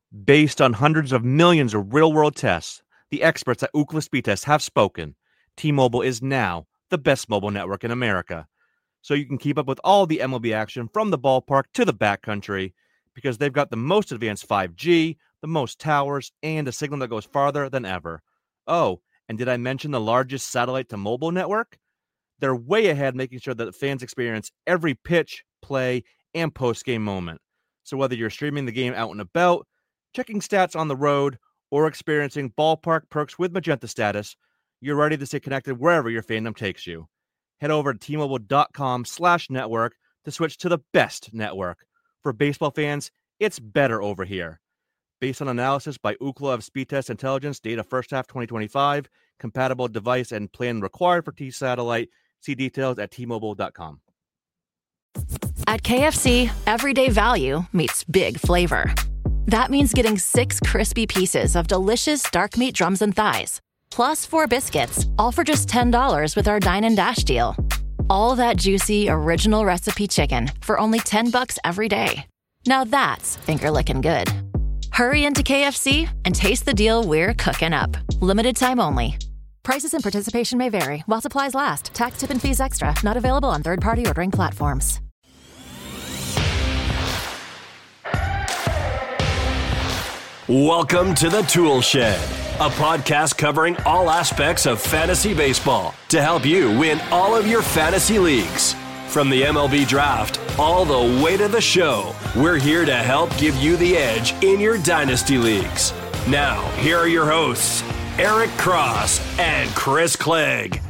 Based on hundreds of millions of real-world tests, the experts at Ookla Speed Test have spoken. T-Mobile is now the best mobile network in America. So you can keep up with all the MLB action from the ballpark to the backcountry because they've got the most advanced 5G, the most towers, and a signal that goes farther than ever. Oh, and did I mention the largest satellite-to-mobile network? They're way ahead, making sure that fans experience every pitch, play, and post-game moment. So whether you're streaming the game out and about, checking stats on the road, or experiencing ballpark perks with Magenta Status, you're ready to stay connected wherever your fandom takes you. Head over to T-Mobile.com/network to switch to the best network. For baseball fans, it's better over here. Based on analysis by Ookla of Speed Test Intelligence, data first half 2025, compatible device and plan required for T-Satellite. See details at T-Mobile.com. At KFC, everyday value meets big flavor. That means getting 6 crispy pieces of delicious dark meat drums and thighs, plus 4 biscuits, all for just $10 with our Dine and Dash deal. All that juicy, original recipe chicken for only $10 every day. Now that's finger-licking good. Hurry into KFC and taste the deal we're cooking up. Limited time only. Prices and participation may vary while supplies last. Tax, tip, and fees extra. Not available on third-party ordering platforms. Welcome to the Tool Shed, a podcast covering all aspects of fantasy baseball to help you win all of your fantasy leagues. From the MLB draft all the way to the show, we're here to help give you the edge in your dynasty leagues. Now, here are your hosts, Eric Cross and Chris Clegg.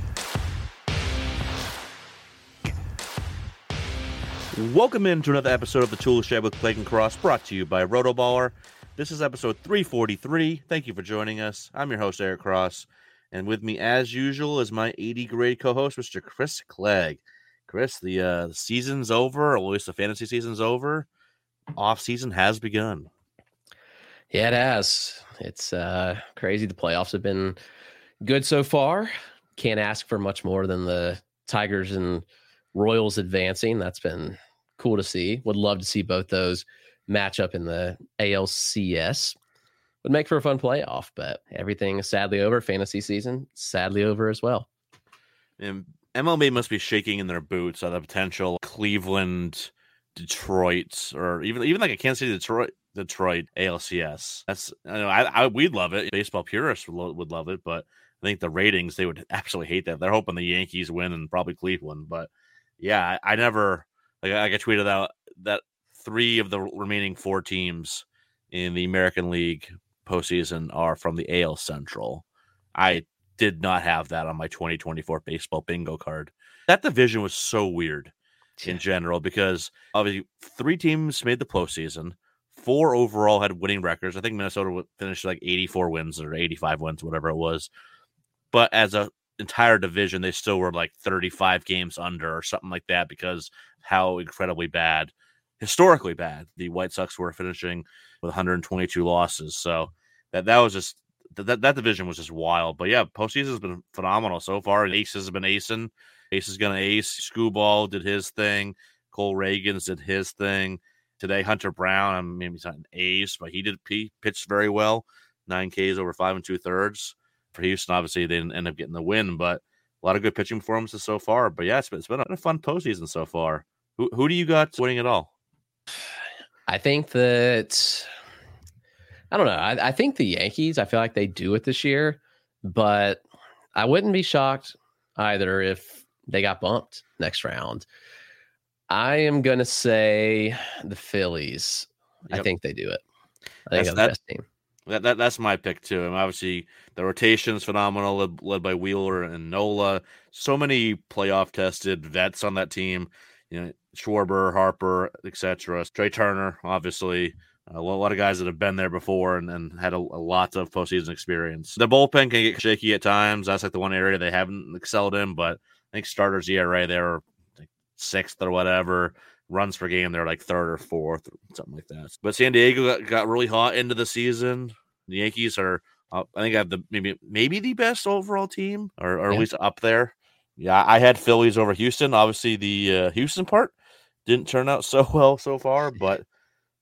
Welcome into another episode of the Tool Shed with Clegg and Cross, brought to you by Rotoballer. This is episode 343. Thank you for joining us. I'm your host, Eric Cross, and with me, as usual, is my 80-grade co-host, Mr. Chris Clegg. Chris, the season's over, or at least the fantasy season's over. Off-season has begun. Yeah, it has. It's crazy. The playoffs have been good so far. Can't ask for much more than the Tigers and Royals advancing. That's been cool to see. Would love to see both those match up in the ALCS. Would make for a fun playoff, but everything is sadly over. Fantasy season, sadly over as well. And MLB must be shaking in their boots at the potential Cleveland, Detroit, or even like a Kansas City, Detroit ALCS. That's, we'd love it. Baseball purists would love it, but I think the ratings, they would absolutely hate that. They're hoping the Yankees win and probably Cleveland. But yeah, I never, like I tweeted out that 3 of the remaining 4 teams in the American League postseason are from the AL Central. I did not have that on my 2024 baseball bingo card. That division was so weird in general because obviously 3 teams made the postseason. 4 overall had winning records. I think Minnesota finished like 84 wins or 85 wins, whatever it was. But as an entire division, they still were like 35 games under or something like that because how incredibly bad, historically bad, the White Sox were finishing with 122 losses. So that was just that division was just wild. But yeah, postseason has been phenomenal so far. Aces have been acing. Ace is going to ace. Skubal did his thing. Cole Reagans did his thing. Today, Hunter Brown, I mean, he's not an ace, but he pitched very well. 9 Ks over 5 2/3. For Houston, obviously, they didn't end up getting the win, but a lot of good pitching performances so far. But yeah, it's been a fun postseason so far. Who do you got winning it all? I think that, I don't know. I think the Yankees, I feel like they do it this year, but I wouldn't be shocked either if they got bumped next round. I am going to say the Phillies. Yep. I think they do it. I think that's the best team. That's my pick, too. And obviously, the rotation is phenomenal, led by Wheeler and Nola. So many playoff-tested vets on that team. You know, Schwarber, Harper, etc. Trey Turner, obviously. A lot of guys that have been there before and had a lot of postseason experience. The bullpen can get shaky at times. That's like the one area they haven't excelled in, but I think starters ERA, they're like 6th or whatever. Runs per game, they're like 3rd or 4th, or something like that. But San Diego got really hot into the season. The Yankees are, I think, have the maybe the best overall team, or at least up there. Yeah, I had Phillies over Houston. Obviously, the Houston part didn't turn out so well so far, but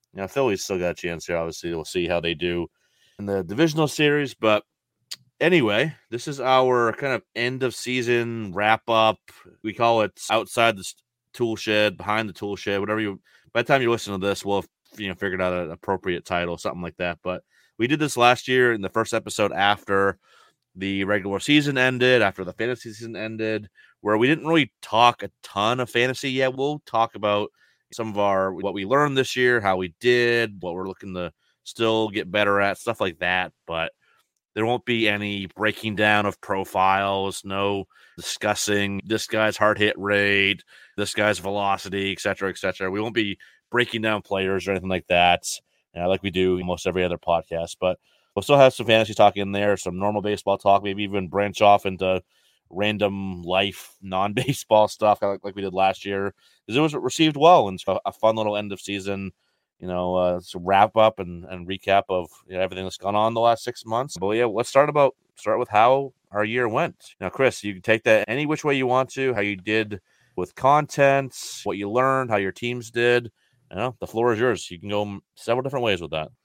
Philly's still got a chance here. Obviously, we'll see how they do in the divisional series. But anyway, this is our kind of end of season wrap up. We call it outside the tool shed, behind the tool shed, whatever you. By the time you listen to this, we'll have figured out an appropriate title, something like that. But we did this last year in the first episode after the regular season ended, after the fantasy season ended, where we didn't really talk a ton of fantasy yet. We'll talk about some of what we learned this year, how we did, what we're looking to still get better at, stuff like that. But there won't be any breaking down of profiles, no discussing this guy's hard hit rate, this guy's velocity, et cetera, et cetera. We won't be breaking down players or anything like that, like we do almost every other podcast. But we'll still have some fantasy talk in there, some normal baseball talk, maybe even branch off into random life, non-baseball stuff like we did last year, because it was received well, and so a fun little end of season, wrap up and recap of everything that's gone on the last 6 months. But yeah, let's start with how our year went. Now, Chris, you can take that any which way you want to, how you did with content, what you learned, how your teams did. The floor is yours. You can go several different ways with that.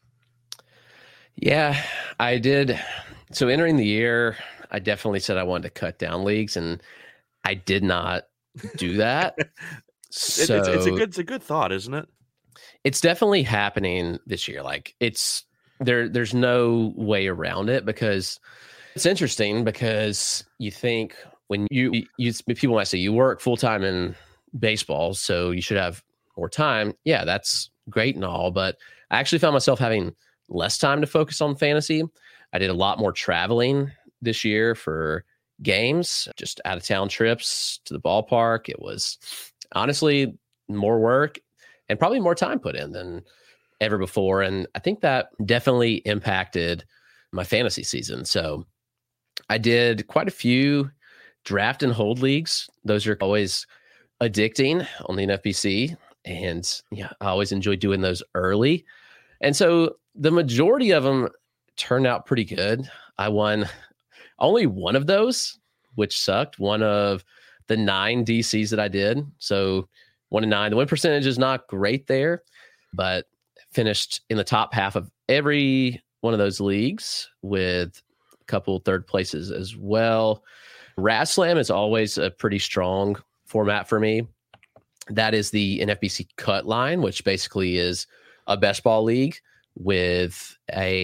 Yeah, I did. So entering the year, I definitely said I wanted to cut down leagues, and I did not do that. It's a good thought, isn't it? It's definitely happening this year. Like there's no way around it, because it's interesting, because you think when you people might say you work full time in baseball, so you should have more time. Yeah, that's great and all, but I actually found myself having less time to focus on fantasy. I did a lot more traveling this year for games, just out of town trips to the ballpark. It was honestly more work and probably more time put in than ever before. And I think that definitely impacted my fantasy season. So I did quite a few draft and hold leagues. Those are always addicting on the NFBC. And yeah, I always enjoy doing those early. And so the majority of them turned out pretty good. I won only one of those, which sucked. One of the 9 DCs that I did. So 1 in 9. The win percentage is not great there, but finished in the top half of every one of those leagues with a couple third places as well. RazzSlam is always a pretty strong format for me. That is the NFBC cut line, which basically is a best ball league with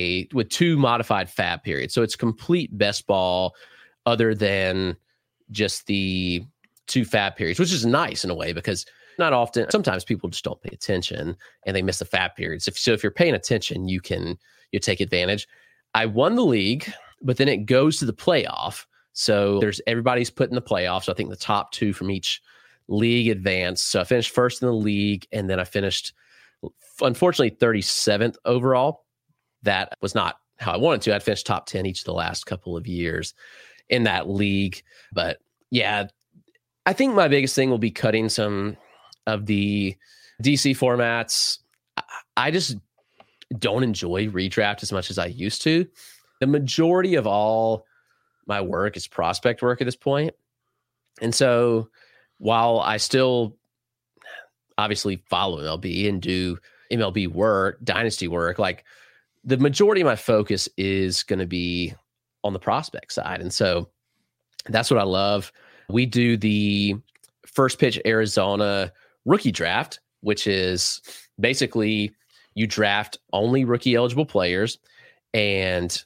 2 modified fab periods. So it's complete best ball other than just the 2 fab periods, which is nice in a way, because not often, sometimes people just don't pay attention and they miss the fab periods. If you're paying attention, you take advantage. I won the league, but then it goes to the playoff. So everybody's put in the playoff. So I think the top 2 from each league advance. So I finished first in the league, and then I finished, unfortunately, 37th overall. That was not how I wanted to. I'd finished top 10 each of the last couple of years in that league. But yeah, I think my biggest thing will be cutting some of the DC formats. I just don't enjoy redraft as much as I used to. The majority of all my work is prospect work at this point. And so while I still obviously follow MLB and do MLB work, dynasty work, like the majority of my focus is going to be on the prospect side. And so that's what I love. We do the First Pitch Arizona rookie draft, which is basically you draft only rookie eligible players, and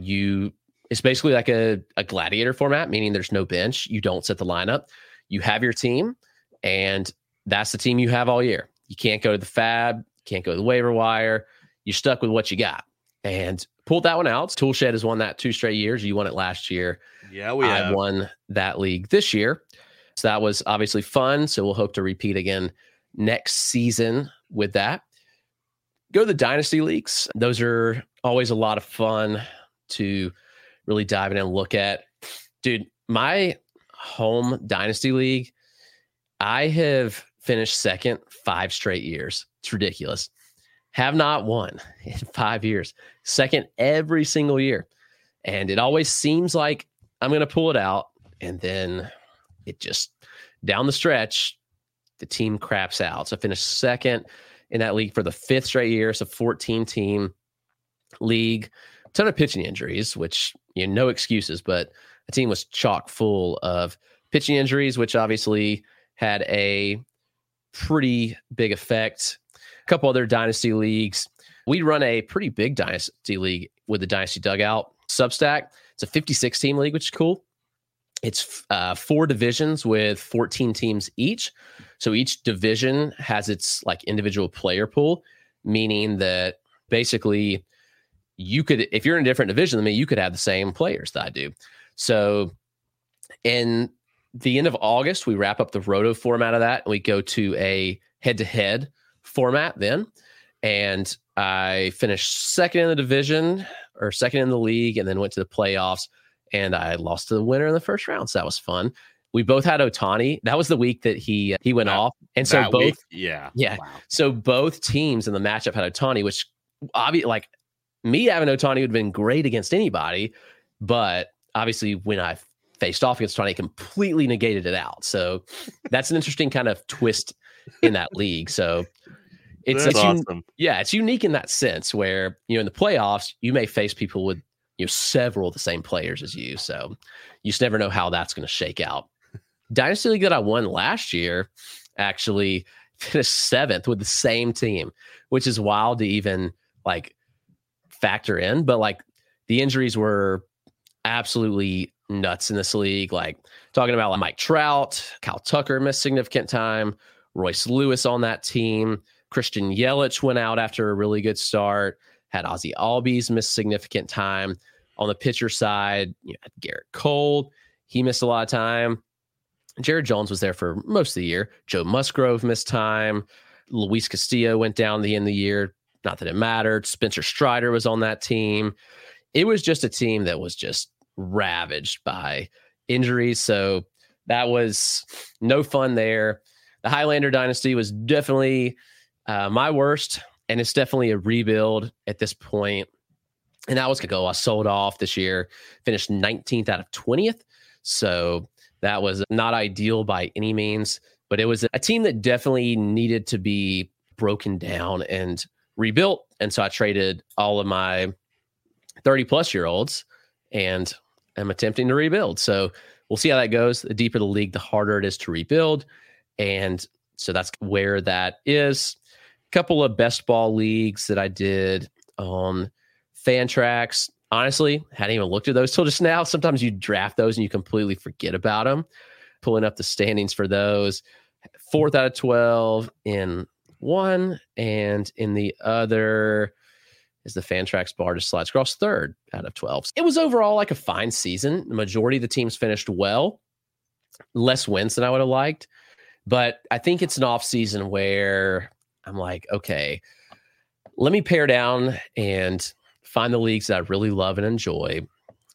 it's basically like a gladiator format, meaning there's no bench. You don't set the lineup. You have your team, and that's the team you have all year. You can't go to the fab, can't go to the waiver wire. You're stuck with what you got. And pulled that one out. Toolshed has won that 2 straight years. You won it last year. Yeah, we have. I won that league this year. So that was obviously fun. So we'll hope to repeat again next season with that. Go to the dynasty leagues. Those are always a lot of fun to really dive in and look at. Dude, my home dynasty league, I have finished second 5 straight years. It's ridiculous. Have not won in 5 years. Second every single year. And it always seems like I'm going to pull it out. And then it just, down the stretch, the team craps out. So I finished second in that league for the 5th straight year. It's a 14-team league. A ton of pitching injuries, which, no excuses, but the team was chock full of pitching injuries, which obviously had a pretty big effect. A couple other dynasty leagues. We run a pretty big dynasty league with the Dynasty Dugout Substack. It's a 56-team league, which is cool. It's 4 divisions with 14 teams each. So each division has its like individual player pool, meaning that basically you could, if you're in a different division than me, you could have the same players that I do. So in the end of August, we wrap up the roto format of that, and we go to a head-to-head format then. And I finished second in the division, or second in the league, and then went to the playoffs, and I lost to the winner in the first round. So that was fun. We both had Ohtani. That was the week that he went off. And so both, week? Yeah. Wow. So both teams in the matchup had Ohtani, which obviously, like, me having Ohtani would have been great against anybody, but obviously when I faced off against Ohtani, completely negated it out. So that's an interesting kind of twist in that league. So it's awesome. It's unique in that sense where, in the playoffs, you may face people with, several of the same players as you. So you just never know how that's going to shake out. Dynasty League that I won last year actually finished 7th with the same team, which is wild to even like factor in. But like the injuries were absolutely nuts in this league. Like talking about like Mike Trout, Kyle Tucker missed significant time, Royce Lewis on that team. Christian Yelich went out after a really good start, had Ozzie Albies miss significant time. On the pitcher side, Garrett Cole, he missed a lot of time. Jared Jones was there for most of the year. Joe Musgrove missed time. Luis Castillo went down the end of the year. Not that it mattered. Spencer Strider was on that team. It was just a team that was just ravaged by injuries. So that was no fun there. The Highlander dynasty was definitely my worst, and it's definitely a rebuild at this point. And that was going to go. I sold off this year, finished 19th out of 20th. So that was not ideal by any means, but it was a team that definitely needed to be broken down and rebuilt. And so I traded all of my 30-plus-year-olds and am attempting to rebuild. So we'll see how that goes. The deeper the league, the harder it is to rebuild. And so that's where that is. A couple of best ball leagues that I did on Fantrax. Honestly, hadn't even looked at those till just now. Sometimes you draft those and you completely forget about them. Pulling up the standings for those. 4th out of 12 in one, and in the other is the Fantrax bar just slides across 3rd out of 12. It was overall like a fine season. The majority of the teams finished well. Less wins than I would have liked. But I think it's an off season where I'm like, okay, let me pare down and find the leagues that I really love and enjoy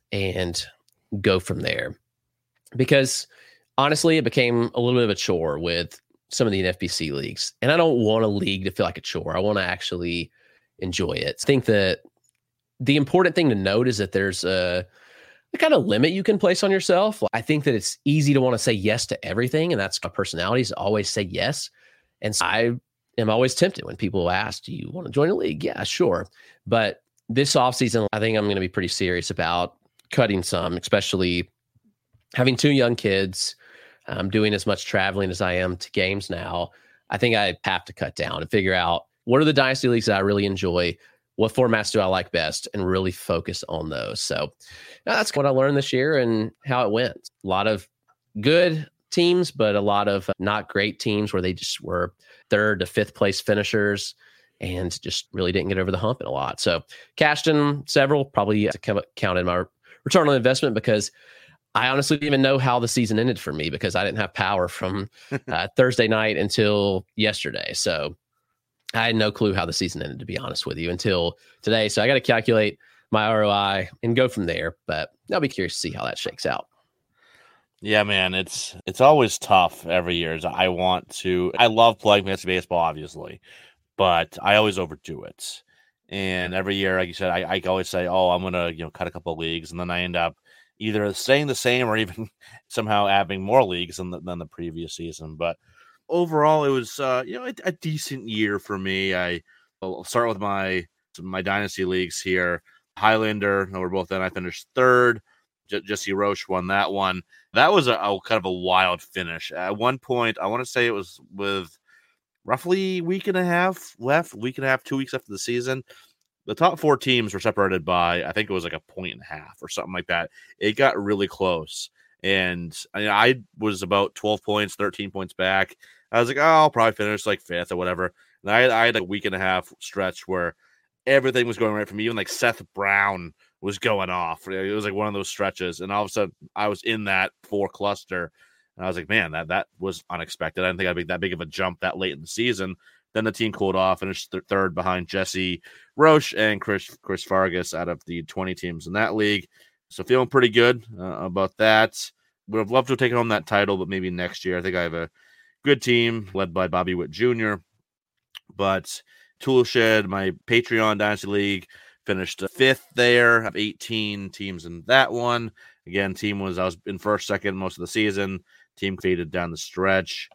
and go from there. Because honestly, it became a little bit of a chore with some of the NFBC leagues. And I don't want a league to feel like a chore. I want to actually enjoy it. I think that the important thing to note is that there's a kind of limit you can place on yourself. I think that it's easy to want to say yes to everything. And that's my personality, is to always say yes. And so I am always tempted when people ask, do you want to join a league? Yeah, sure. But this offseason, I think I'm going to be pretty serious about cutting some, especially having 2 young kids, doing as much traveling as I am to games now. I think I have to cut down and figure out what are the dynasty leagues that I really enjoy, what formats do I like best, and really focus on those. So that's what I learned this year and how it went. A lot of good teams, but a lot of not great teams where they just were 3rd to 5th place finishers and just really didn't get over the hump in a lot. So cashed in several, probably to count in my return on investment, because I honestly didn't even know how the season ended for me because I didn't have power from Thursday night until yesterday. So I had no clue how the season ended, to be honest with you, until today. So I got to calculate my ROI and go from there. But I'll be curious to see how that shakes out. Yeah, man, it's always tough every year. I love playing fantasy baseball, obviously, but I always overdo it. And every year, like you said, I always say, oh, I'm going to, cut a couple of leagues. And then I end up either staying the same or even somehow having more leagues than the previous season. But overall, it was a decent year for me. I'll start with my dynasty leagues here. Highlander, we're both in. I finished third. Jesse Roche won that one. That was a kind of a wild finish. At one point, I want to say it was with roughly week and a half left, 2 weeks after the season. The top 4 teams were separated by, I think it was like 1.5 points or something like that. It got really close. And I was about 12 points, 13 points back. I was like, I'll probably finish like 5th or whatever. And I had a week and a half stretch where everything was going right for me. Even like Seth Brown was going off. It was like one of those stretches. And all of a sudden, I was in that 4 cluster. And I was like, man, that was unexpected. I didn't think I'd make that big of a jump that late in the season. Then the team cooled off, finished third behind Jesse Roche and Chris Fargas out of the 20 teams in that league. So feeling pretty good about that. Would have loved to have taken home that title, but maybe next year. I think I have a good team led by Bobby Witt Jr. But Toolshed, my Patreon Dynasty League, finished 5th there. I have 18 teams in that one. Again, I was in first, second most of the season. Team faded down the stretch.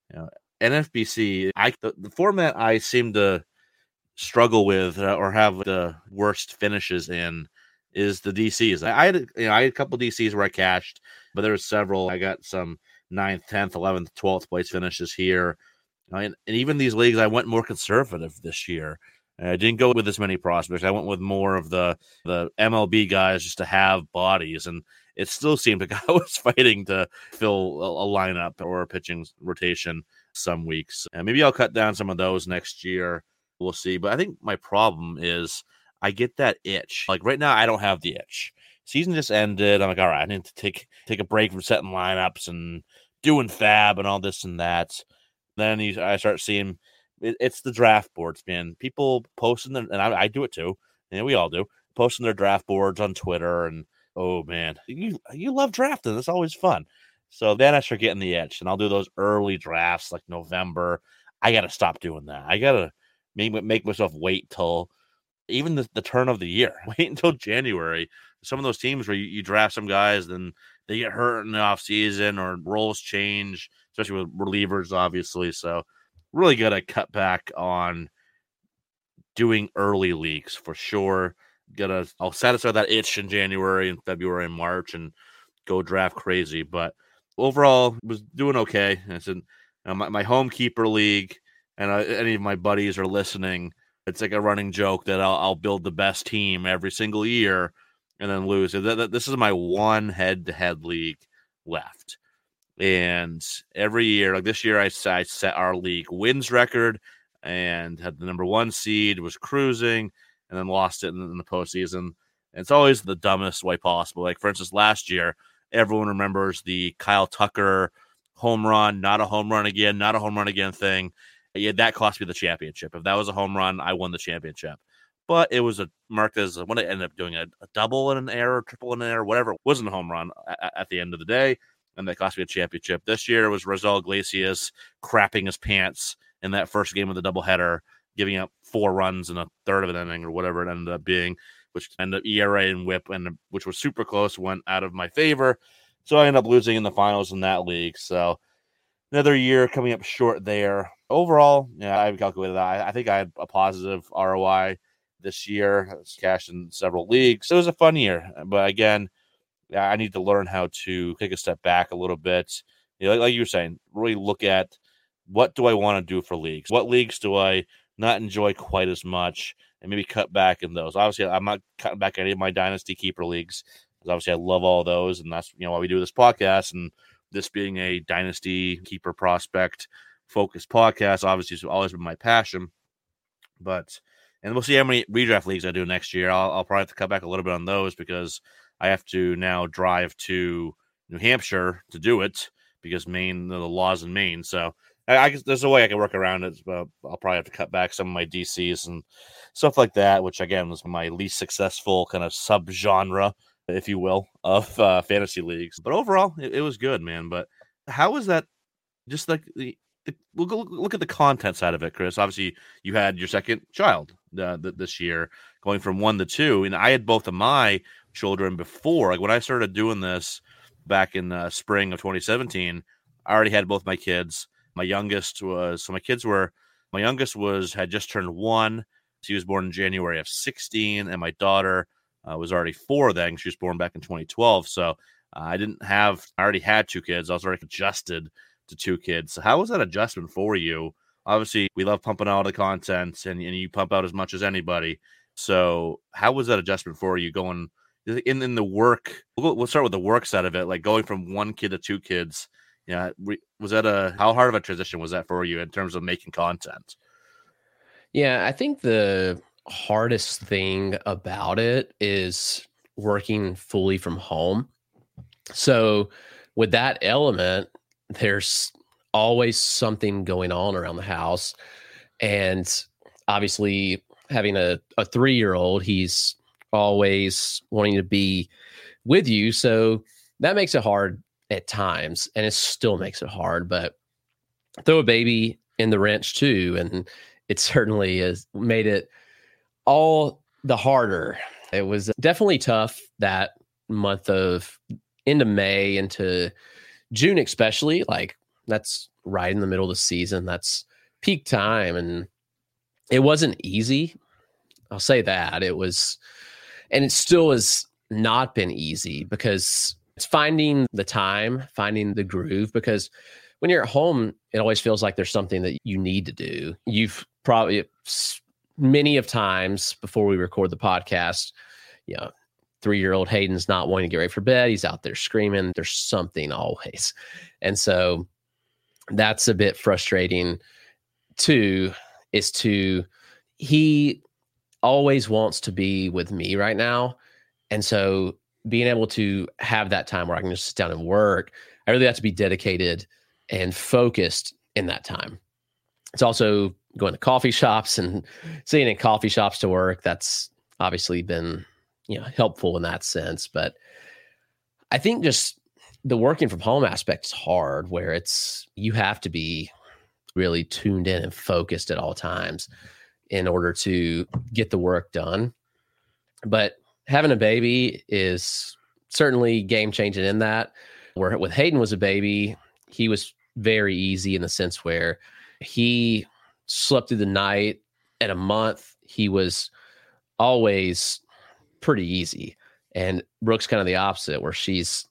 NFBC, the format I seem to struggle with or have the worst finishes in is the DCs. I had a couple DCs where I cashed, but there were several. I got some 9th, 10th, 11th, 12th place finishes here. And even these leagues, I went more conservative this year. I didn't go with as many prospects. I went with more of the MLB guys just to have bodies. And it still seemed like I was fighting to fill a lineup or a pitching rotation some weeks. And maybe I'll cut down some of those next year. We'll see. But I think my problem is I get that itch. Like right now, I don't have the itch. Season just ended. I'm like, all right, I need to take a break from setting lineups and doing fab and all this and that. Then I start seeing it's the draft boards, man. People posting them, and I do it too. We all do, posting their draft boards on Twitter. And oh man, you love drafting. It's always fun. So then I start getting the itch, and I'll do those early drafts like November. I got to stop doing that. I got to make myself wait till even the turn of the year. Wait until January. Some of those teams where you draft some guys, then they get hurt in the offseason or roles change, especially with relievers, obviously. So really got to cut back on doing early leagues for sure. I'll satisfy that itch in January and February and March and go draft crazy. But overall, was doing okay. I said my home keeper league, and any of my buddies are listening. It's like a running joke that I'll build the best team every single year and then lose. This is my one head-to-head league left. And every year, like this year, I set our league wins record and had the number 1 seed, was cruising, and then lost it in the postseason. And it's always the dumbest way possible. Like, for instance, last year, everyone remembers the Kyle Tucker home run, not a home run again thing. Yeah, that cost me the championship. If that was a home run, I won the championship. But it was marked as what it ended up doing, a double in an error, triple in an error, whatever. It wasn't a home run at the end of the day, and that cost me a championship. This year it was Raisel Iglesias crapping his pants in that first game of the doubleheader, giving up 4 runs in a third of an inning or whatever it ended up being, which ended up ERA and WHIP, and which was super close, went out of my favor. So I ended up losing in the finals in that league. So another year coming up short there. Overall, yeah, I've calculated that. I think I had a positive ROI this year. I was cashed in several leagues. It was a fun year. But again, I need to learn how to take a step back a little bit. Like you were saying, really look at what do I want to do for leagues? What leagues do I not enjoy quite as much? And maybe cut back in those. Obviously, I'm not cutting back any of my Dynasty Keeper leagues, because obviously I love all those. And that's why we do this podcast. And this being a Dynasty Keeper prospect focused podcast, obviously it's always been my passion. And we'll see how many redraft leagues I do next year. I'll probably have to cut back a little bit on those because I have to now drive to New Hampshire to do it because Maine, the laws in Maine. So I guess there's a way I can work around it, but I'll probably have to cut back some of my DCs and stuff like that, which again was my least successful kind of subgenre, if you will, of fantasy leagues. But overall, it was good, man. But how was that? Just like we'll go look at the content side of it, Chris. Obviously, you had your second child this year, going from 1 to 2, and I had both of my children before. Like when I started doing this back in the spring of 2017, I already had both my kids. My youngest had just turned 1. She was born in January of 16, and my daughter was already 4 then. She was born back in 2012. So I already had 2 kids. I was already adjusted to 2 kids. So how was that adjustment for you? Obviously, we love pumping out the content, and you pump out as much as anybody. So how was that adjustment for you going in the work? We'll start with the work side of it, like going from 1 kid to 2 kids. Yeah, how hard of a transition was that for you in terms of making content? Yeah, I think the hardest thing about it is working fully from home. So with that element, there's always something going on around the house. And obviously having a 3-year-old, he's always wanting to be with you. So that makes it hard at times, and it still makes it hard, but throw a baby in the wrench too. And it certainly has made it all the harder. It was definitely tough that month of into May into June, especially. Like, that's right in the middle of the season. That's peak time. And it wasn't easy. I'll say that. It was, and it still has not been easy, because it's finding the time, finding the groove, because when you're at home, it always feels like there's something that you need to do. You've probably many of times before we record the podcast, 3-year-old Hayden's not wanting to get ready for bed. He's out there screaming. There's something always. And so that's a bit frustrating too, he always wants to be with me right now. And so being able to have that time where I can just sit down and work, I really have to be dedicated and focused in that time. It's also going to coffee shops and sitting in coffee shops to work. That's obviously been, helpful in that sense. But I think just the working from home aspect is hard, where you have to be really tuned in and focused at all times in order to get the work done. But having a baby is certainly game changing in that. Where with Hayden was a baby, he was very easy in the sense where he slept through the night. At a month, he was always pretty easy. And Brooke's kind of the opposite, where she's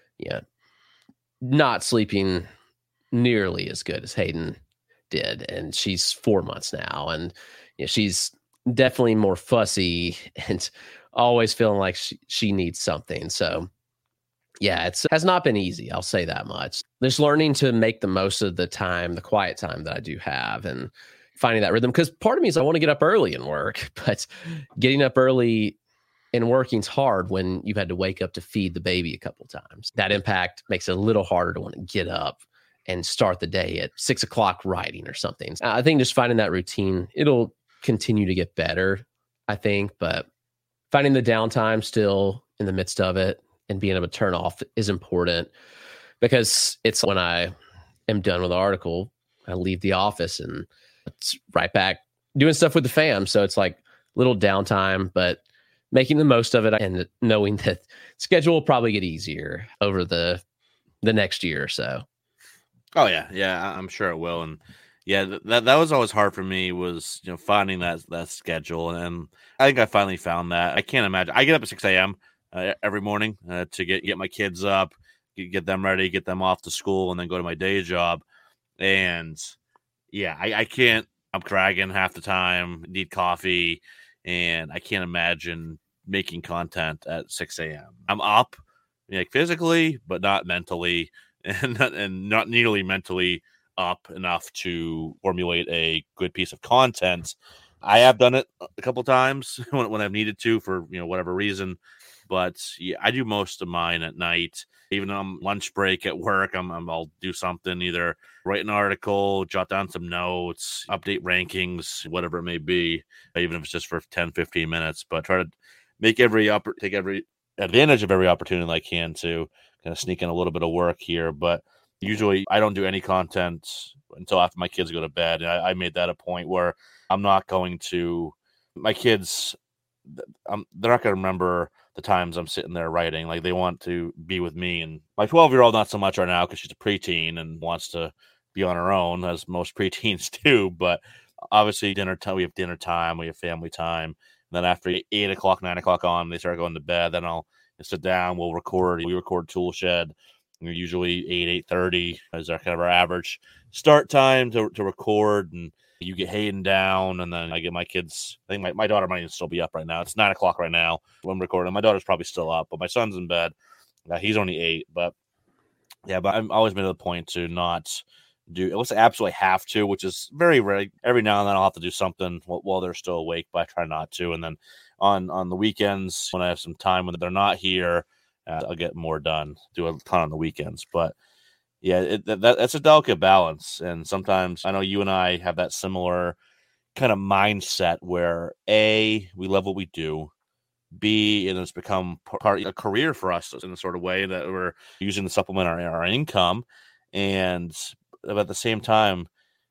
not sleeping nearly as good as Hayden did. And she's 4 months now. And she's definitely more fussy and always feeling like she needs something. So yeah, it has not been easy. I'll say that much. There's learning to make the most of the time, the quiet time that I do have, and finding that rhythm. Because part of me is I want to get up early and work, but getting up early and working's hard when you've had to wake up to feed the baby a couple times. That impact makes it a little harder to want to get up and start the day at 6 o'clock writing or something. I think just finding that routine, it'll continue to get better, I think, but finding the downtime still in the midst of it and being able to turn off is important, because it's when I am done with the article, I leave the office and it's right back doing stuff with the fam. So it's like little downtime, but making the most of it and knowing that schedule will probably get easier over the next year or so. Oh yeah. Yeah. I'm sure it will. And yeah, that was always hard for me, was, finding that schedule. And I think I finally found that. I can't imagine. I get up at 6 a.m. Every morning to get my kids up, get them ready, get them off to school, and then go to my day job. And yeah, I can't, I'm cragging half the time, need coffee, and I can't imagine making content at 6 a.m. I'm up, physically, but not mentally, and not nearly mentally up enough to formulate a good piece of content. I have done it a couple times when I've needed to for whatever reason, but yeah, I do most of mine at night. Even on lunch break at work, I'll do something, either write an article, jot down some notes, update rankings, whatever it may be, even if it's just for 10, 15 minutes, but try to take every advantage of every opportunity I can to kind of sneak in a little bit of work here. But usually I don't do any content until after my kids go to bed. And I made that a point where I'm not going to, my kids, they're not going to remember the times I'm sitting there writing. Like, they want to be with me. And my 12-year-old, not so much right now, because she's a preteen and wants to be on our own, as most preteens do. But obviously, dinner time, we have dinner time, we have family time. And then after 8 o'clock, 9 o'clock on, they start going to bed. Then I'll sit down, we'll record. We record Tool Shed. We're usually 8:30 is our kind of our average start time to record. And you get Hayden down, and then I get my kids. I think my daughter might even still be up right now. It's 9 o'clock right now when I'm recording. My daughter's probably still up, but my son's in bed. He's only 8, but yeah, but I'm always made it a point to not do, unless I absolutely have to, which is very rare. Every now and then I'll have to do something while they're still awake, but I try not to. And then on the weekends, when I have some time when they're not here, I'll get more done, do a ton on the weekends. But yeah, that's a delicate balance. And sometimes I know you and I have that similar kind of mindset where A, we love what we do. B, and it's become part of a career for us in a sort of way that we're using to supplement our income. And at the same time,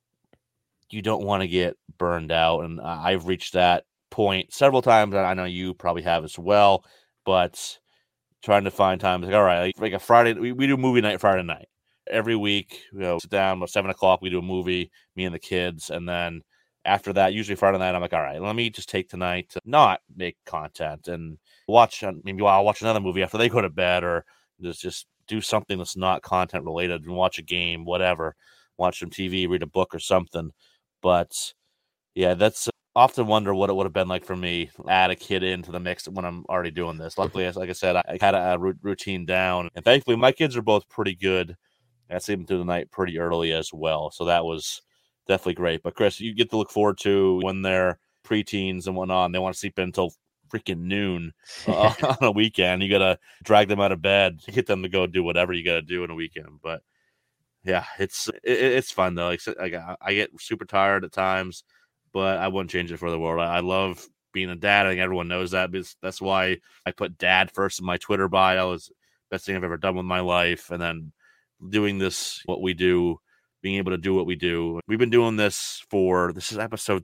you don't want to get burned out. And I've reached that point several times. I know you probably have as well, but trying to find times like, all right, like a Friday, we do movie night Friday night. Every week, sit down about 7 o'clock, we do a movie, me and the kids. And then after that, usually Friday night, I'm like, all right, let me just take tonight to not make content and watch. Maybe I'll watch another movie after they go to bed, or just do something that's not content related and watch a game, whatever, watch some TV, read a book or something. But yeah, that's often wonder what it would have been like for me to add a kid into the mix when I'm already doing this. Luckily, like I said, I had a routine down, and thankfully my kids are both pretty good at sleeping through the night pretty early as well. So that was definitely great. But Chris, you get to look forward to when they're preteens and whatnot, and they want to sleep until freaking noon on a weekend. You got to drag them out of bed, get them to go do whatever you got to do on a weekend. But yeah, it's fun though. Like I get super tired at times, but I wouldn't change it for the world. I love being a dad. I think everyone knows that, because that's why I put dad first in my Twitter bio. It's the best thing I've ever done with my life. And then doing this, what we do, being able to do what we do. We've been doing this is episode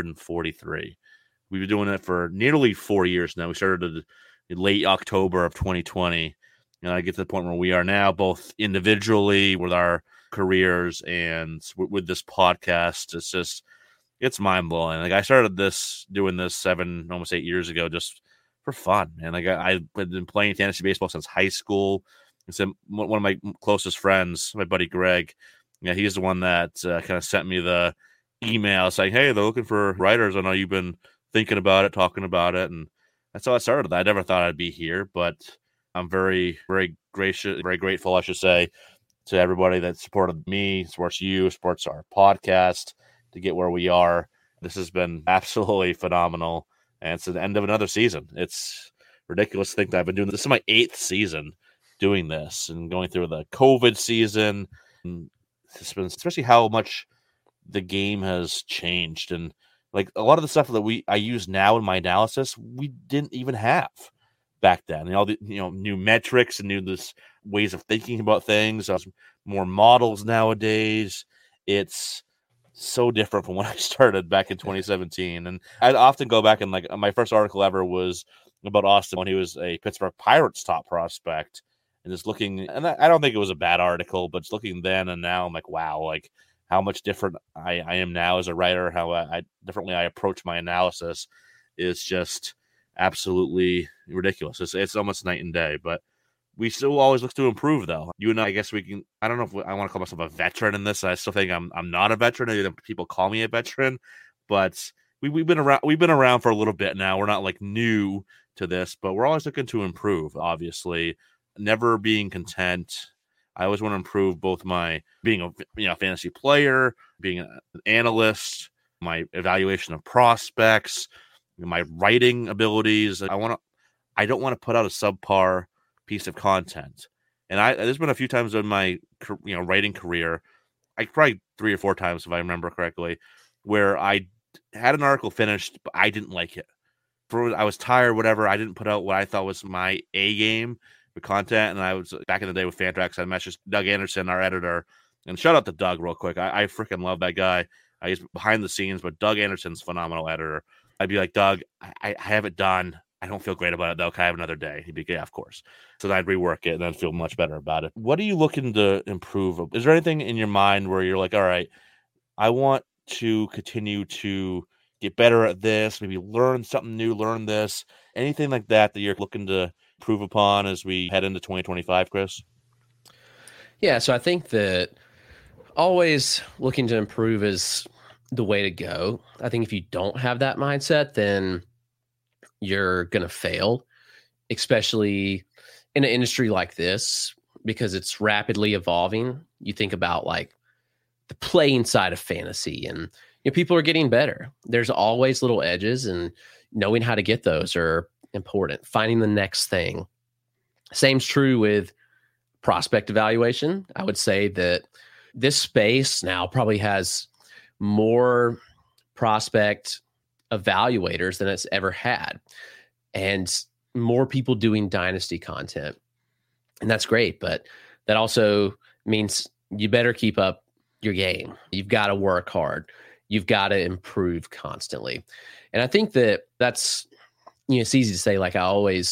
343. We've been doing it for nearly 4 years now. We started in late October of 2020. And I get to the point where we are now, both individually with our careers and with this podcast. It's mind blowing. Like I started doing this almost 8 years ago, just for fun. And like I've been playing fantasy baseball since high school. And one of my closest friends, my buddy Greg, yeah, he's the one that kind of sent me the email saying, "Hey, they're looking for writers. I know you've been thinking about it, talking about it," and that's how I started. I never thought I'd be here, but I'm very, very gracious, very grateful, I should say, to everybody that supported me, supports you, supports our podcast to get where we are. This has been absolutely phenomenal, and it's the end of another season. It's ridiculous to think that I've been doing this. This is my 8th season doing this and going through the COVID season. And it's been, especially how much the game has changed, and like a lot of the stuff that I use now in my analysis, we didn't even have back then. And all the new metrics and new ways of thinking about things. More models nowadays. It's so different from when I started back in 2017. And I'd often go back and like my first article ever was about Austin when he was a Pittsburgh Pirates top prospect. And just looking, and I don't think it was a bad article, but just looking then and now, I'm like, wow, like how much different I am now as a writer, how I differently I approach my analysis is just absolutely ridiculous. It's almost night and day, but we still always look to improve, though. You and I guess we can. I don't know if I want to call myself a veteran in this. I still think I'm not a veteran. People call me a veteran, but we've been around. We've been around for a little bit now. We're not like new to this, but we're always looking to improve. Obviously, never being content. I always want to improve both my being a fantasy player, being an analyst, my evaluation of prospects, my writing abilities. I don't want to put out a subpar piece of content. And there's been a few times in my writing career, probably 3 or 4 times if I remember correctly, where I had an article finished, but I didn't like it. I was tired, whatever. I didn't put out what I thought was my A game for content. And I was back in the day with Fantrax. I messaged Doug Anderson, our editor, and shout out to Doug real quick. I freaking love that guy. He's behind the scenes, but Doug Anderson's a phenomenal editor. I'd be like, Doug, I have it done. I don't feel great about it though. Can I have another day? He'd be, yeah, of course. So then I'd rework it and then feel much better about it. What are you looking to improve? Is there anything in your mind where you're like, all right, I want to continue to get better at this, maybe learn something new, learn this, anything like that you're looking to improve upon as we head into 2025, Chris? Yeah, so I think that always looking to improve is the way to go. I think if you don't have that mindset, then you're going to fail, especially in an industry like this, because it's rapidly evolving. You think about like the playing side of fantasy, and people are getting better. There's always little edges, and knowing how to get those are important. Finding the next thing. Same's true with prospect evaluation. I would say that this space now probably has more prospect evaluators than it's ever had, and more people doing dynasty content. And that's great, but that also means you better keep up your game. You've got to work hard. You've got to improve constantly. And I think that that's, it's easy to say, like, I'm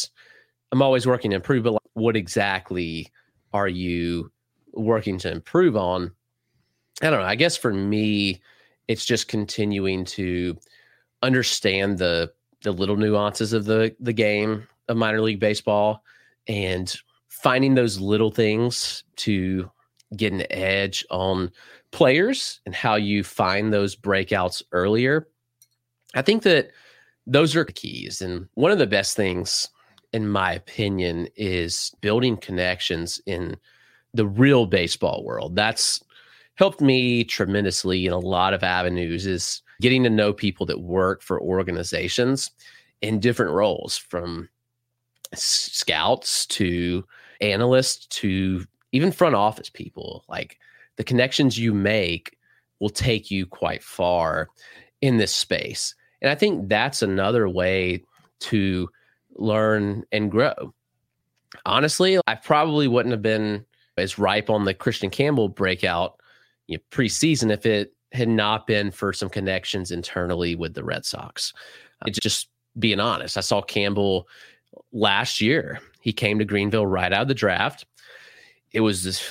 always working to improve, but like, what exactly are you working to improve on? I don't know. I guess for me, it's just continuing to understand the little nuances of the game of minor league baseball and finding those little things to get an edge on players and how you find those breakouts earlier. I think that those are keys. And one of the best things, in my opinion, is building connections in the real baseball world. That's helped me tremendously in a lot of avenues, is getting to know people that work for organizations in different roles, from scouts to analysts to even front office people. Like, the connections you make will take you quite far in this space. And I think that's another way to learn and grow. Honestly, I probably wouldn't have been as ripe on the Christian Campbell breakout preseason if it had not been for some connections internally with the Red Sox. It's just being honest. I saw Campbell last year. He came to Greenville right out of the draft. It was this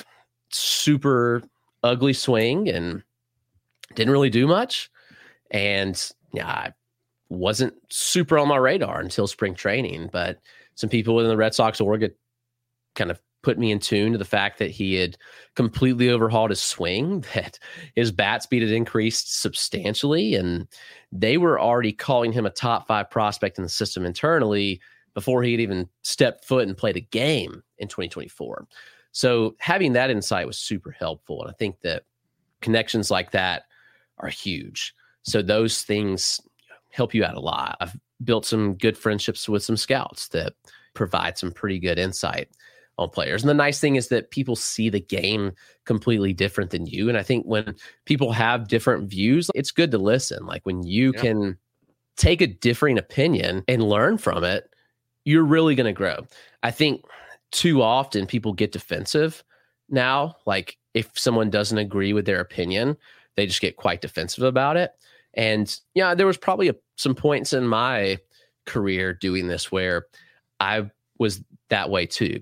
super ugly swing and didn't really do much. And I wasn't super on my radar until spring training, but some people within the Red Sox org kind of put me in tune to the fact that he had completely overhauled his swing, that his bat speed had increased substantially, and they were already calling him a top 5 prospect in the system internally before he had even stepped foot and played a game in 2024. So having that insight was super helpful. And I think that connections like that are huge. So those things help you out a lot. I've built some good friendships with some scouts that provide some pretty good insight on players. And the nice thing is that people see the game completely different than you. And I think when people have different views, it's good to listen. Like, when you can take a differing opinion and learn from it, you're really going to grow. I think too often people get defensive now. Like, if someone doesn't agree with their opinion, they just get quite defensive about it. And there was probably some points in my career doing this where I was that way too.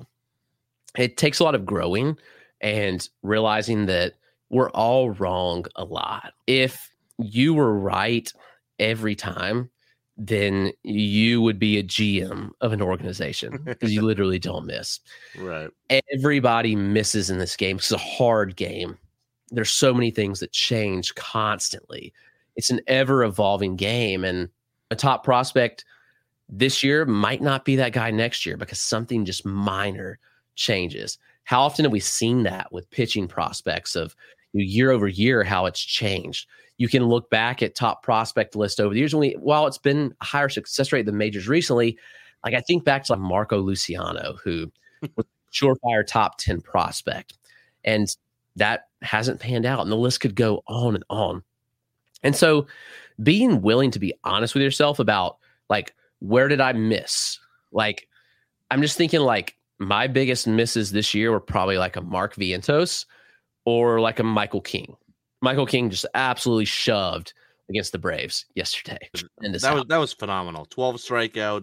It takes a lot of growing and realizing that we're all wrong a lot. If you were right every time, then you would be a GM of an organization, because you literally don't miss. Right. Everybody misses in this game. It's a hard game. There's so many things that change constantly. It's an ever evolving game, and a top prospect this year might not be that guy next year because something just minor changes. How often have we seen that with pitching prospects of year over year, how it's changed? You can look back at top prospect list over the years. While it's been a higher success rate than majors recently, like, I think back to like Marco Luciano, who was a surefire top 10 prospect, and that hasn't panned out, and the list could go on and on. And so being willing to be honest with yourself about, like, where did I miss? Like, I'm just thinking, like, my biggest misses this year were probably like a Mark Vientos or like a Michael King. Michael King just absolutely shoved against the Braves yesterday. That was phenomenal. 12 strikeouts,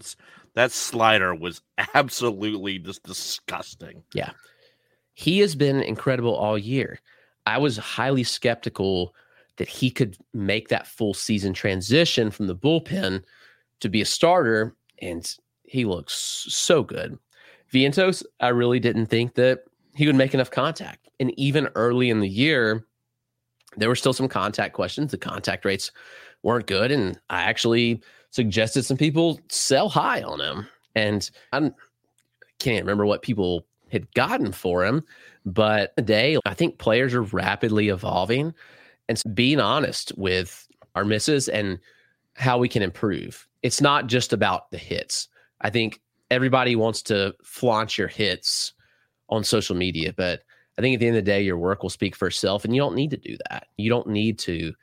That slider was absolutely just disgusting. Yeah. He has been incredible all year. I was highly skeptical that he could make that full season transition from the bullpen to be a starter, and he looks so good. Vientos, I really didn't think that he would make enough contact. And even early in the year, there were still some contact questions. The contact rates weren't good, and I actually suggested some people sell high on him. And I can't remember what people had gotten for him, but today I think players are rapidly evolving and being honest with our misses and how we can improve. It's not just about the hits. I think everybody wants to flaunt your hits on social media, but I think at the end of the day, your work will speak for itself, and you don't need to do that. You don't need to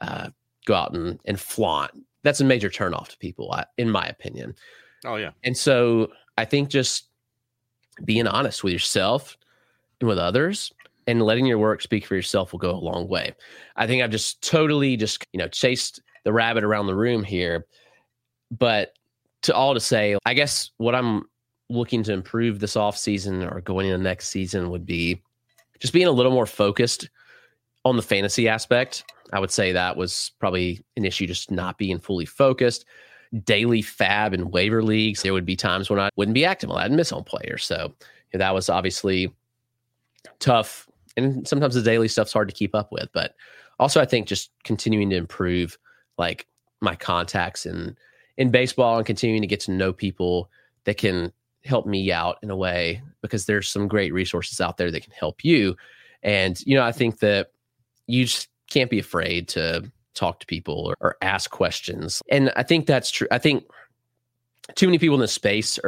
go out and flaunt. That's a major turnoff to people, in my opinion. Oh, yeah. And so I think just being honest with yourself and with others and letting your work speak for yourself will go a long way. I think I've just totally chased the rabbit around the room here, but to say, I guess what I'm looking to improve this off season or going into next season would be just being a little more focused on the fantasy aspect. I would say that was probably an issue, just not being fully focused. Daily fab and waiver leagues, there would be times when I wouldn't be active. I'd miss on players. So that was obviously tough. And sometimes the daily stuff's hard to keep up with. But also I think just continuing to improve like my contacts in baseball and continuing to get to know people that can help me out in a way, because there's some great resources out there that can help you. And, I think that you just can't be afraid to talk to people or ask questions. And I think that's true. I think too many people in this space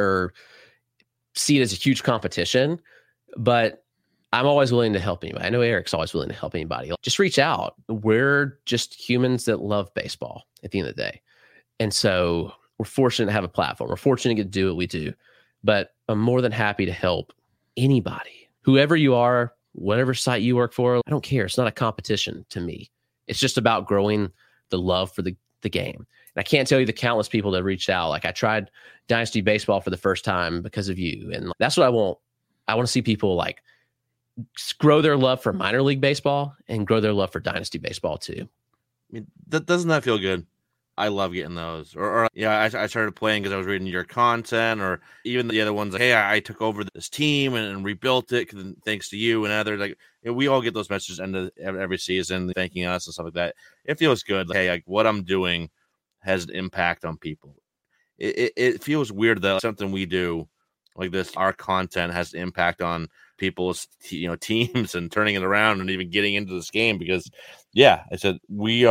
see it as a huge competition, but I'm always willing to help anybody. I know Eric's always willing to help anybody. Just reach out. We're just humans that love baseball at the end of the day. And so we're fortunate to have a platform. We're fortunate to get to do what we do, but I'm more than happy to help anybody, whoever you are, whatever site you work for. I don't care. It's not a competition to me. It's just about growing the love for the game. And I can't tell you the countless people that reached out. Like I tried Dynasty Baseball for the first time because of you. And that's what I want. I want to see people like grow their love for minor league baseball and grow their love for Dynasty Baseball too. I mean, doesn't that feel good? I love getting those. I started playing because I was reading your content, or even the other ones. Like, hey, I took over this team and rebuilt it thanks to you and others. Like, we all get those messages end of every season thanking us and stuff like that. It feels good. Like, hey, like what I'm doing has an impact on people. It feels weird that something we do like this, our content has an impact on people's teams and turning it around and even getting into this game. Because, yeah, I said we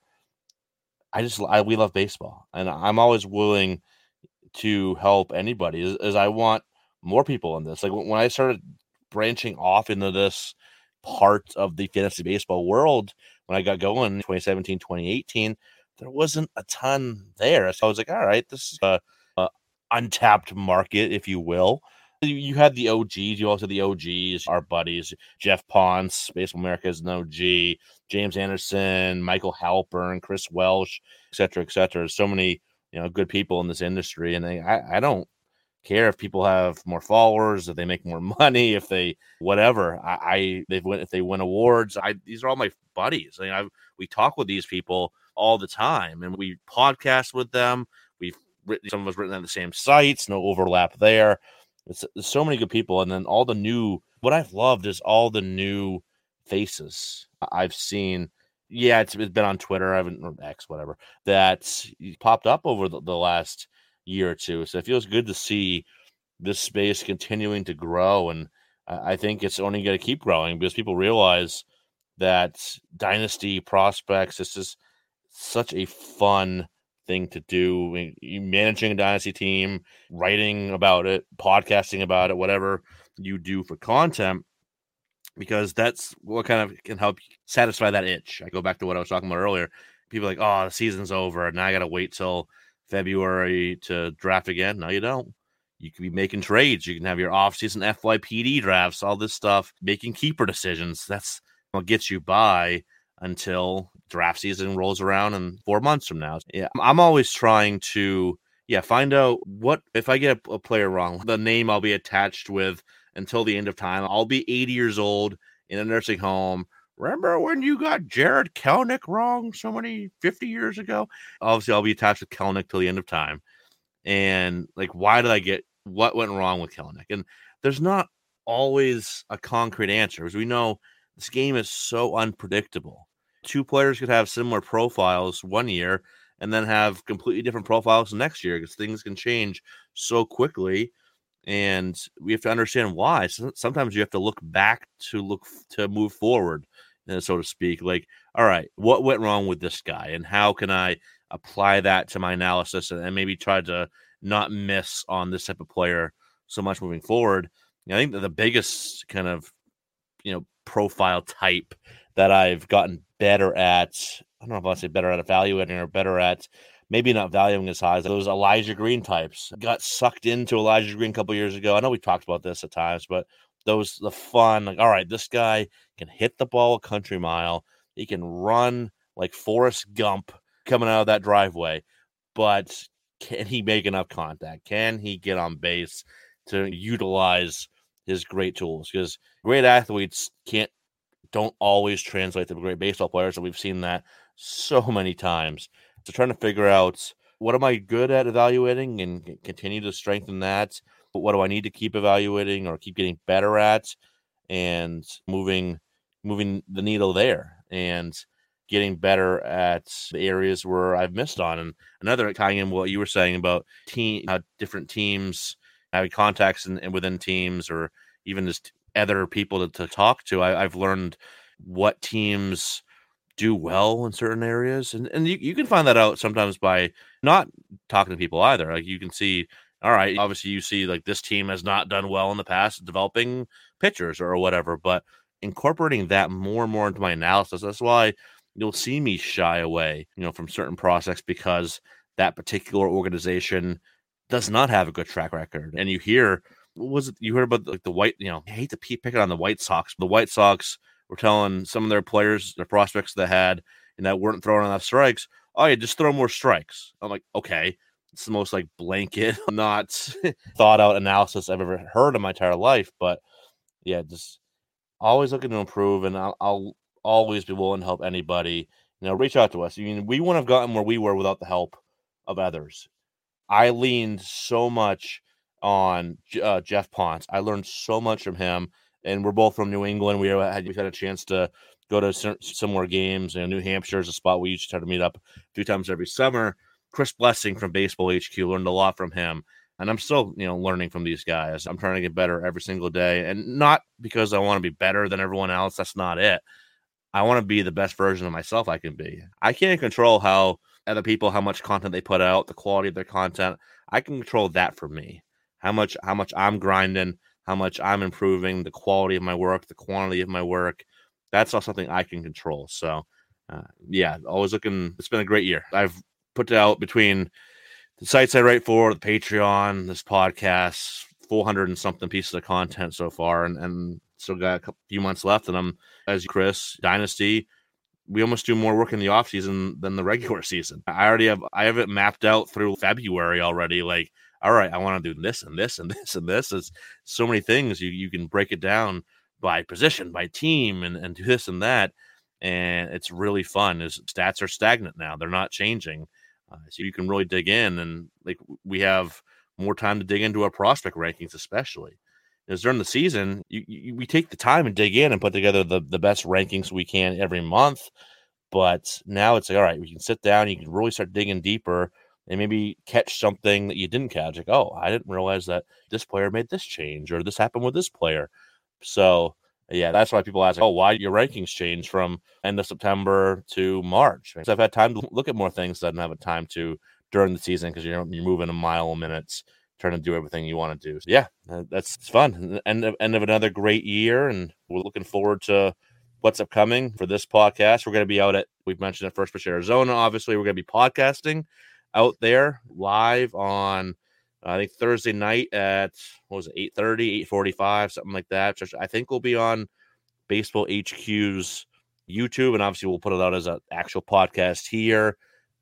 love baseball, and I'm always willing to help anybody as I want more people in this. Like when I started branching off into this part of the fantasy baseball world, when I got going in 2017, 2018, there wasn't a ton there. So I was like, all right, this is a untapped market, if you will. You had the OGs. You also had the OGs, our buddies, Jeff Ponce, Baseball America is an OG, James Anderson, Michael Halpern, Chris Welsh, et cetera, et cetera. So many, good people in this industry. And I don't care if people have more followers, if they make more money, if they, whatever, if they win awards. These are all my buddies. We talk with these people all the time, and we podcast with them. Some of us written on the same sites, no overlap there. There's so many good people. And then what I've loved is all the new faces I've seen. Yeah, it's been on Twitter, or X, whatever, that popped up over the last year or two. So it feels good to see this space continuing to grow. And I think it's only going to keep growing because people realize that dynasty prospects, this is such a fun thing to do. Managing a dynasty team, writing about it, podcasting about it, whatever you do for content, because that's what kind of can help satisfy that itch. I go back to what I was talking about earlier. People are like, oh, the season's over, and now I got to wait till February to draft again. No, you don't. You can be making trades. You can have your off-season FYPD drafts, all this stuff, making keeper decisions. That's what gets you by until draft season rolls around in 4 months from now. Yeah, I'm always trying to, find out what if I get a player wrong, the name I'll be attached with until the end of time. I'll be 80 years old in a nursing home. Remember when you got Jared Kelenic wrong 50 years ago? Obviously, I'll be attached with Kelenic till the end of time. And why did I get what went wrong with Kelenic? And there's not always a concrete answer, as we know this game is so unpredictable. Two players could have similar profiles one year and then have completely different profiles next year because things can change so quickly. And we have to understand why. Sometimes you have to look back to move forward, so to speak. All right, what went wrong with this guy, and how can I apply that to my analysis and maybe try to not miss on this type of player so much moving forward. I think that the biggest kind of profile type that I've gotten better at, I don't know if I'll say better at evaluating or better at maybe not valuing as high as those Elijah Green types. Got sucked into Elijah Green a couple years ago. I know we talked about this at times, but the fun, all right, this guy can hit the ball a country mile. He can run like Forrest Gump coming out of that driveway, but can he make enough contact? Can he get on base to utilize his great tools? Because great athletes don't always translate to great baseball players, and we've seen that so many times. So trying to figure out what am I good at evaluating and continue to strengthen that. But what do I need to keep evaluating or keep getting better at, and moving the needle there and getting better at the areas where I've missed on. And another tying in what you were saying about how different teams having contacts and within teams, or even just other people to talk to. I've learned what teams do well in certain areas, and you can find that out sometimes by not talking to people either. You can see, all right, obviously you see this team has not done well in the past developing pitchers or whatever, but incorporating that more and more into my analysis. That's why you'll see me shy away, from certain prospects, because that particular organization does not have a good track record. And you hear, you heard about the White, I hate to pick it on the White Sox. The White Sox were telling some of their players, their prospects they had, and that weren't throwing enough strikes, oh yeah, just throw more strikes. I'm like, okay, it's the most blanket, not thought out analysis I've ever heard in my entire life. But yeah, just always looking to improve, and I'll always be willing to help anybody. Reach out to us. We wouldn't have gotten where we were without the help of others. I leaned so much on Jeff Ponce. I learned so much from him, and we're both from New England. We've had a chance to go to similar games. New Hampshire is a spot we used to try to meet up a few times every summer. Chris Blessing from Baseball HQ, learned a lot from him. And I'm still, learning from these guys. I'm trying to get better every single day, and not because I want to be better than everyone else. That's not it. I want to be the best version of myself I can be. I can't control how other people, how much content they put out, the quality of their content. I can control that for me. How much I'm grinding, how much I'm improving, the quality of my work, the quantity of my work. That's all something I can control. So, always looking. It's been a great year. I've put out between the sites I write for, the Patreon, this podcast, 400 and something pieces of content so far, and still got a few months left. And I'm, as Chris, Dynasty, we almost do more work in the off season than the regular season. I have it mapped out through February already. All right, I want to do this and this and this and this. It's so many things. You can break it down by position, by team, and do this and that. And it's really fun. His stats are stagnant now. They're not changing. So you can really dig in, and we have more time to dig into our prospect rankings, especially. Because during the season, we take the time and dig in and put together the best rankings we can every month. But now it's all right, we can sit down, you can really start digging deeper and maybe catch something that you didn't catch. Oh, I didn't realize that this player made this change, or this happened with this player. So, yeah, that's why people ask, why your rankings change from end of September to March? Because I've had time to look at more things that I didn't have time to during the season, because you're moving a mile a minute, trying to do everything you want to do. So, yeah, that's fun. End of another great year, and we're looking forward to what's upcoming for this podcast. We're going to be out we've mentioned at First Pitch Arizona. Obviously, we're going to be podcasting out there live on, I think, Thursday night at, 8:30, 8:45, something like that. Which I think will be on Baseball HQ's YouTube, and obviously we'll put it out as an actual podcast here.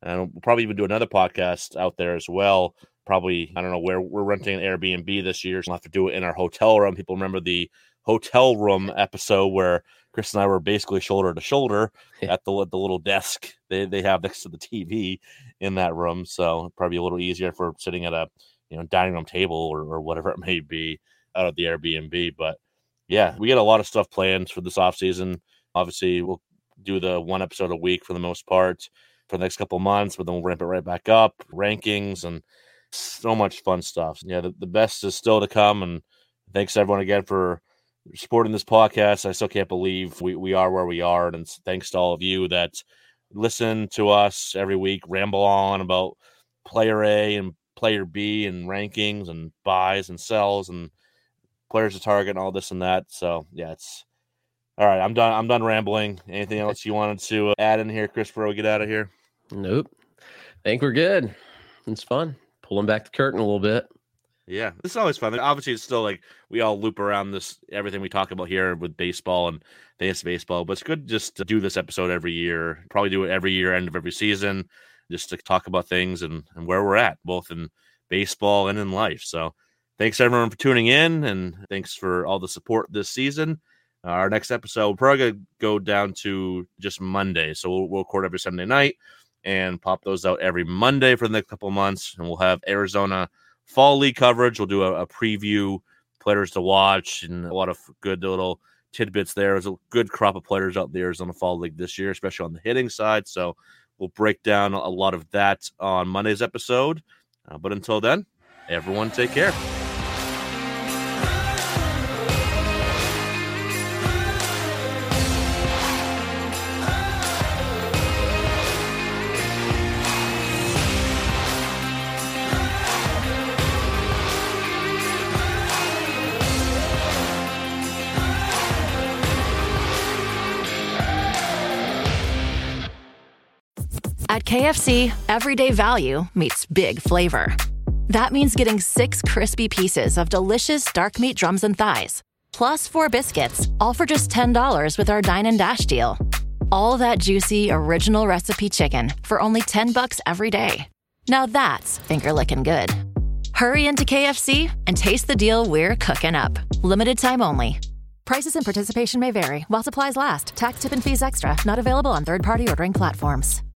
And we'll probably even do another podcast out there as well. Probably, I don't know where we're renting an Airbnb this year. So we'll have to do it in our hotel room. People remember the hotel room episode where Chris and I were basically shoulder to shoulder at the little desk they have next to the TV in that room. So it'd probably be a little easier if we're sitting at a dining room table or whatever it may be out of the Airbnb. But yeah, we got a lot of stuff planned for this offseason. Obviously, we'll do the one episode a week for the most part for the next couple of months, but then we'll ramp it right back up, rankings, and so much fun stuff. Yeah, the best is still to come, and thanks everyone again for supporting this podcast. I still can't believe we are where we are, and thanks to all of you that listen to us every week ramble on about player A and player B and rankings and buys and sells and players to target and all this and that. So yeah, it's all right. I'm done rambling. Anything else you wanted to add in here, Chris, before we get out of here? Nope. I think we're good. It's fun. Pulling back the curtain a little bit. Yeah, this is always fun. Obviously, it's still like we all loop around everything we talk about here with baseball and fantasy baseball, but it's good just to do this episode every year. Probably do it every year, end of every season, just to talk about things and where we're at, both in baseball and in life. So thanks everyone for tuning in, and thanks for all the support this season. Our next episode, we're probably going to go down to just Monday. So we'll record every Sunday night and pop those out every Monday for the next couple of months. And we'll have Arizona Fall League coverage. We'll do a preview, players to watch, and a lot of good little tidbits there. There's a good crop of players out there Arizona Fall League this year, especially on the hitting side. So we'll break down a lot of that on Monday's episode. But until then, everyone take care. At KFC, everyday value meets big flavor. That means getting 6 crispy pieces of delicious dark meat drums and thighs, plus 4 biscuits, all for just $10 with our Dine and Dash deal. All that juicy, original recipe chicken for only $10 every day. Now that's finger-licking good. Hurry into KFC and taste the deal we're cooking up. Limited time only. Prices and participation may vary while supplies last. Tax, tip, and fees extra. Not available on third-party ordering platforms.